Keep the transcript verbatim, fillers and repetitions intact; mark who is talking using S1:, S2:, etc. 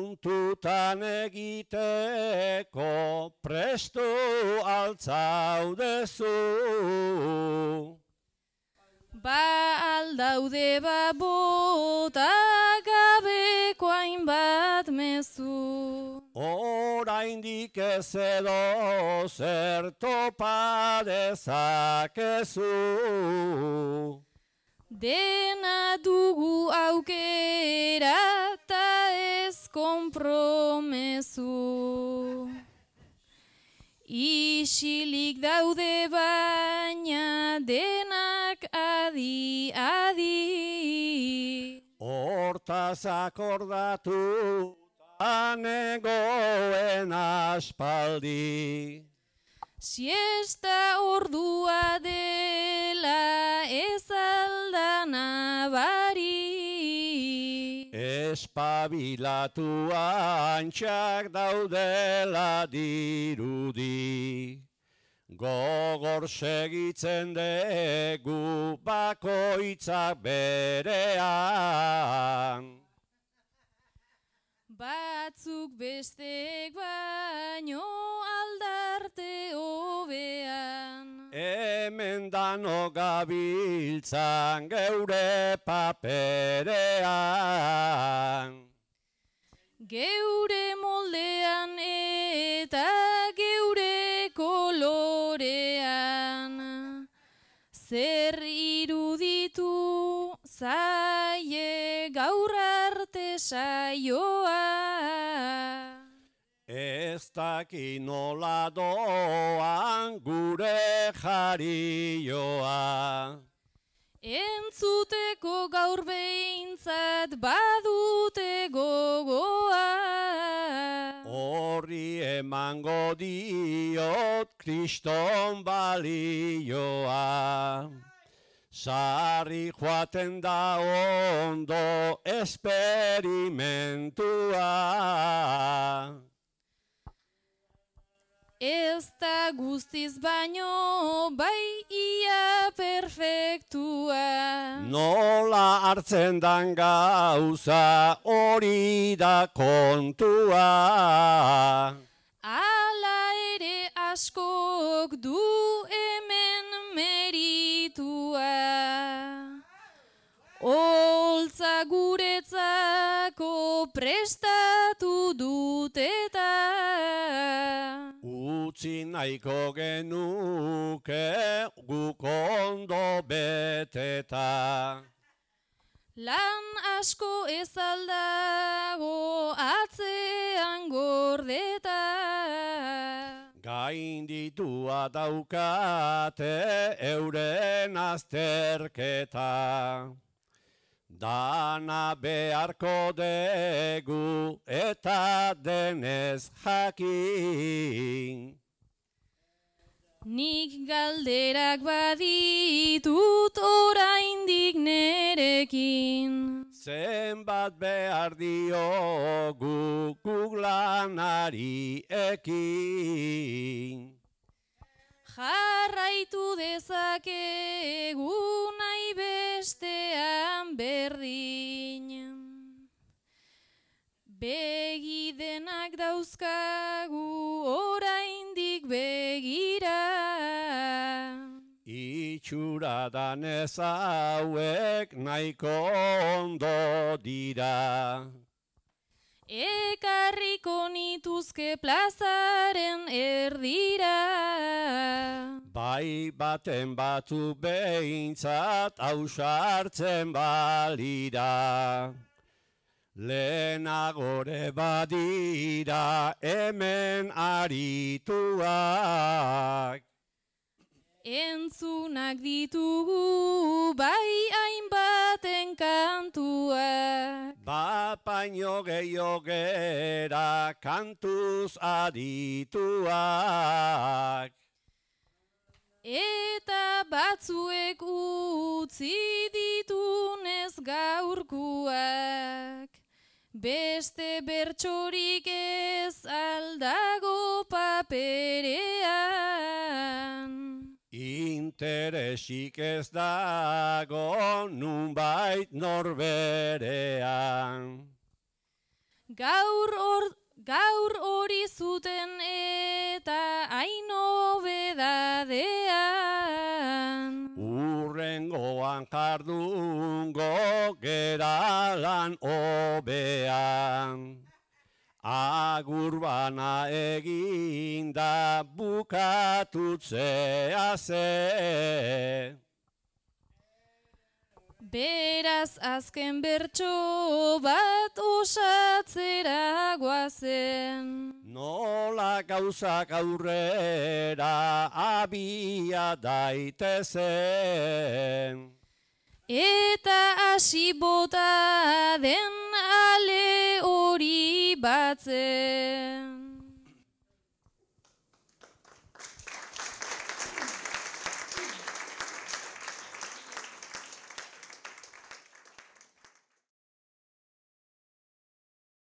S1: kontutan egiteko prestu altzaudezu.
S2: Ba aldaude ba bota gabeko hainbat mezu.
S1: Oraindik ez edo zer topa dezakezu.
S2: Dena dugu aukera ta ez konpromezu. Isilik daude baina denak adi, adi.
S1: Hortaz akordatu anegoen aspaldi.
S2: Siesta ordua dela ez aldan abari.
S1: Espabilatu antxak daudela dirudi. Gogor segitzen degu bakoitzak berean.
S2: Batzuk bestek baino aldarte hobean.
S1: Hemen dano gabiltzan geure paperean.
S2: Geure moldean eta geure kolorean. Zer iruditu zaie gaur arte saioa.
S1: Ez daki nola doan gure jarioa.
S2: Entzuteko gaur behintzat badute gogoa.
S1: Horri emango diot kriston balioa. Sarri joaten da ondo esperimentua.
S2: Ez da guztiz baino bai ia perfektua.
S1: Nola hartzen dan gauza hori da kontua.
S2: Ala ere askok du hemen meritua. Holtza guretzako prestatu dut eta.
S1: Utzi nahiko genuke guk ondo beteta.
S2: Lan asko ez aldago atzean gordeta.
S1: Gainditua daukate euren azterketa. Dana beharko degu eta denez jakin.
S2: Nik galderak baditut oraindik nerekin.
S1: Zenbat behar diogu guk lanari ekin.
S2: Jarraitu dezakegu nahi bestean berdin. Begi denak dauzkagu oraindik begira.
S1: Itxura danez hauek nahiko ondo dira.
S2: Ekarriko nituzke plazaren erdira.
S1: Bai baten batu behintzat ausartzen balira. Lehenagore badira hemen arituak.
S2: Entzunak ditugu bai hainbaten kantuak.
S1: Bapaino gehiago gera kantuz adituak.
S2: Eta batzuek utzi ditunez gaurkuak. Beste bertsorik ez aldago paperean.
S1: Interesik ez dago nunbait norberean.
S2: Gaur hor Gaur hori zuten eta hain hobedadean.
S1: Urrengoan jardungo gera lan hobean. Agur bana eginda bukatutzea ze.
S2: Beraz azken bertso bat osatzera goazen.
S1: Nola gauzak aurrera abia daitezen.
S2: Eta hasi bota den ale hori batzen.